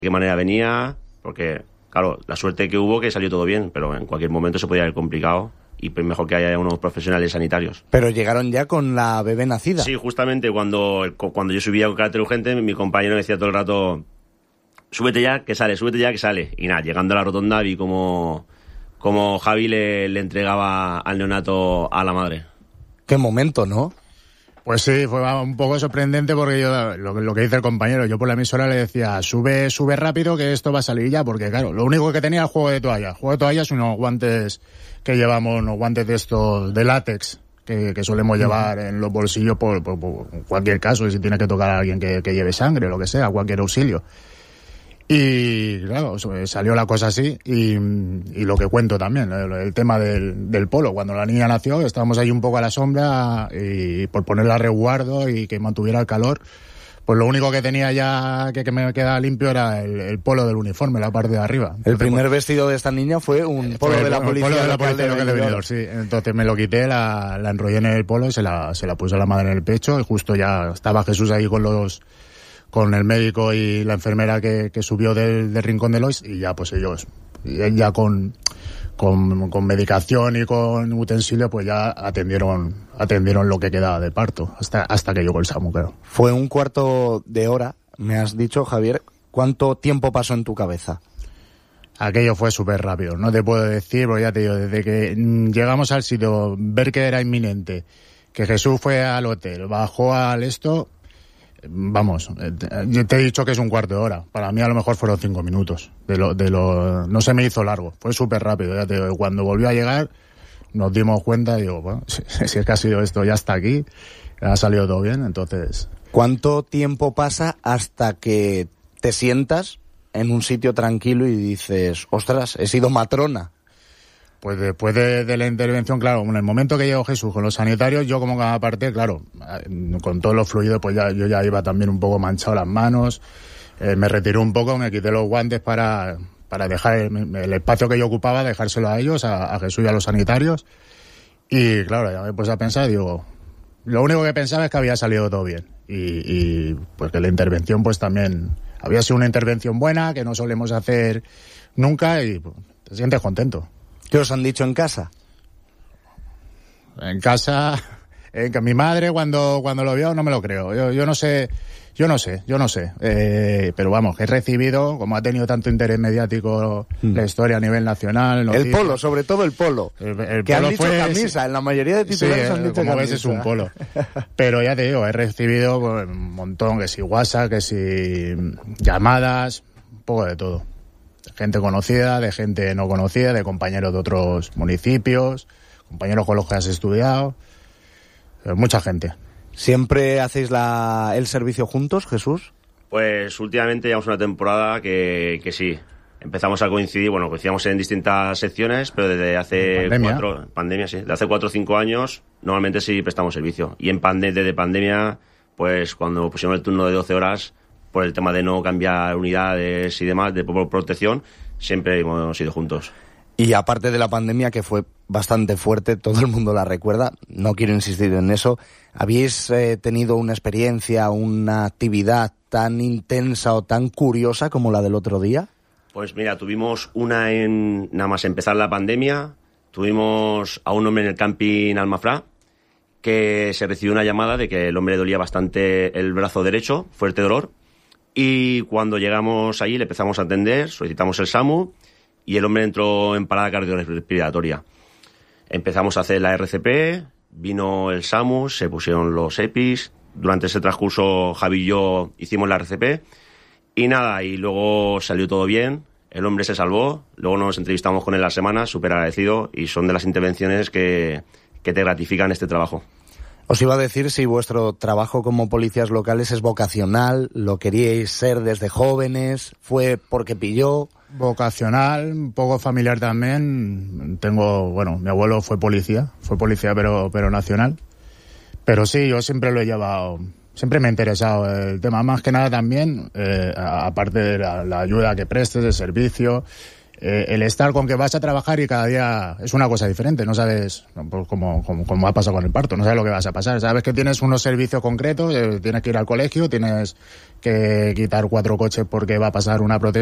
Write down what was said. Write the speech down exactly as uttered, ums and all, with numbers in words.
qué manera venía, porque, claro, la suerte que hubo que salió todo bien, pero en cualquier momento se podía haber complicado y pues mejor que haya unos profesionales sanitarios. Pero llegaron ya con la bebé nacida. Sí, justamente cuando, cuando yo subía con carácter urgente, mi compañero me decía todo el rato, súbete ya, que sale, súbete ya, que sale. Y nada, llegando a la rotonda vi como, como Javi le, le entregaba al neonato a la madre. Qué momento, ¿no? Pues sí, fue un poco sorprendente porque yo, lo, lo que dice el compañero, yo por la emisora le decía, sube, sube rápido que esto va a salir ya, porque claro, lo único que tenía era el juego de toalla. El juego de toalla es unos guantes que llevamos, unos guantes de estos, de látex, que, que solemos llevar en los bolsillos por, por, por cualquier caso, si tiene que tocar a alguien que, que lleve sangre, lo que sea, cualquier auxilio. Y claro, salió la cosa así y, y lo que cuento también, el, el tema del, del polo. Cuando la niña nació estábamos ahí un poco a la sombra y por ponerla a resguardo y que mantuviera el calor, pues lo único que tenía ya que, que me quedaba limpio era el, el polo del uniforme, la parte de arriba. Entonces, el primer pues, vestido de esta niña fue un polo de la policía. Polo de la policía local de Benidorm, sí. Entonces me lo quité, la, la enrollé en el polo y se la, se la puse a la madre en el pecho y justo ya estaba Jesús ahí con los... con el médico y la enfermera que, que subió del, del rincón de Lois y ya pues ellos, ya con, con, con medicación y con utensilio pues ya atendieron atendieron lo que quedaba de parto, hasta, hasta que llegó el SAMU, claro. Fue un cuarto de hora, me has dicho, Javier. ¿Cuánto tiempo pasó en tu cabeza? Aquello fue súper rápido, no te puedo decir, porque ya te digo, desde que llegamos al sitio, ver que era inminente, que Jesús fue al hotel, bajó al esto... Vamos, yo te he dicho que es un cuarto de hora. Para mí a lo mejor fueron cinco minutos. De lo, de lo, no se me hizo largo. Fue súper rápido. Ya te digo, cuando volvió a llegar, nos dimos cuenta y digo, bueno, si, si es que ha sido esto, ya está aquí, ha salido todo bien, entonces... ¿Cuánto tiempo pasa hasta que te sientas en un sitio tranquilo y dices, ostras, he sido matrona? Pues después de, de la intervención, claro, en el momento que llegó Jesús con los sanitarios, yo como cada parte, claro, con todos los fluidos, pues ya yo ya iba también un poco manchado las manos, eh, me retiré un poco, me quité los guantes para, para dejar el, el espacio que yo ocupaba, dejárselo a ellos, a, a Jesús y a los sanitarios, y claro, ya me puse a pensar, digo, lo único que pensaba es que había salido todo bien, y, y pues que la intervención pues también, había sido una intervención buena, que no solemos hacer nunca, y pues, te sientes contento. ¿Qué os han dicho en casa? En casa, en que mi madre cuando cuando lo vio no me lo creo. Yo yo no sé, yo no sé, yo no sé. Eh, pero vamos, que he recibido, como ha tenido tanto interés mediático mm. la historia a nivel nacional. Noticias, el polo, sobre todo el polo. El, el que polo han dicho fue, camisa, en la mayoría de titulares sí, han dicho como camisa. ves es un polo. Pero ya te digo, he recibido pues, un montón, que si WhatsApp, que si llamadas, un poco de todo. Gente conocida, de gente no conocida, de compañeros de otros municipios, compañeros con los que has estudiado, mucha gente. ¿Siempre hacéis la, el servicio juntos, Jesús? Pues últimamente llevamos una temporada que, que sí, empezamos a coincidir, bueno, coincidíamos en distintas secciones, pero desde hace pandemia. cuatro, pandemia sí, desde hace cuatro o cinco años normalmente sí prestamos servicio. Y en pande, desde pandemia, pues cuando pusieron el turno de doce horas, por el tema de no cambiar unidades y demás, de protección, siempre hemos ido juntos. Y aparte de la pandemia, que fue bastante fuerte, todo el mundo la recuerda, no quiero insistir en eso, ¿habéis eh, tenido una experiencia, una actividad tan intensa o tan curiosa como la del otro día? Pues mira, tuvimos una en, nada más empezar la pandemia, tuvimos a un hombre en el camping Almafrá, que se recibió una llamada de que el hombre le dolía bastante el brazo derecho, fuerte dolor, y cuando llegamos allí le empezamos a atender, solicitamos el SAMU y el hombre entró en parada cardiorrespiratoria. Empezamos a hacer la R C P, vino el SAMU, se pusieron los EPIs, durante ese transcurso Javi y yo hicimos la R C P y nada, y luego salió todo bien, el hombre se salvó, luego nos entrevistamos con él la semana, súper agradecido, y son de las intervenciones que, que te gratifican este trabajo. Os iba a decir si vuestro trabajo como policías locales es vocacional, lo queríais ser desde jóvenes, fue porque pilló. Vocacional, un poco familiar también. Tengo, bueno, mi abuelo fue policía, fue policía pero, pero nacional. Pero sí, yo siempre lo he llevado, siempre me ha interesado el tema, más que nada también, eh, aparte de la, la ayuda que prestes, el servicio, eh, el estar con que vas a trabajar y cada día es una cosa diferente, no sabes, pues como, como, como ha pasado con el parto, no sabes lo que vas a pasar, sabes que tienes unos servicios concretos, eh, tienes que ir al colegio, tienes que quitar cuatro coches porque va a pasar una protesta